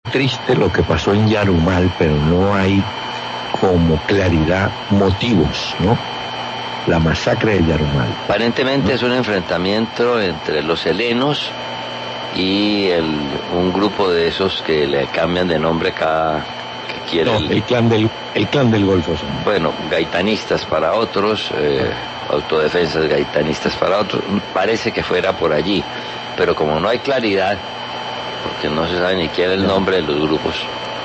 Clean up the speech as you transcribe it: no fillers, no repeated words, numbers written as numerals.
triste lo que pasó en Yarumal, pero no hay como claridad motivos, ¿no? La masacre de Yarumal. Aparentemente, ¿no?, es un enfrentamiento entre los helenos y un grupo de esos que le cambian de nombre cada que quiere. No, el clan del Golfo. ¿Sí? Bueno, gaitanistas para otros, autodefensas gaitanistas para otros. Parece que fuera por allí, pero como no hay claridad, porque no se sabe ni quién es el nombre de los grupos,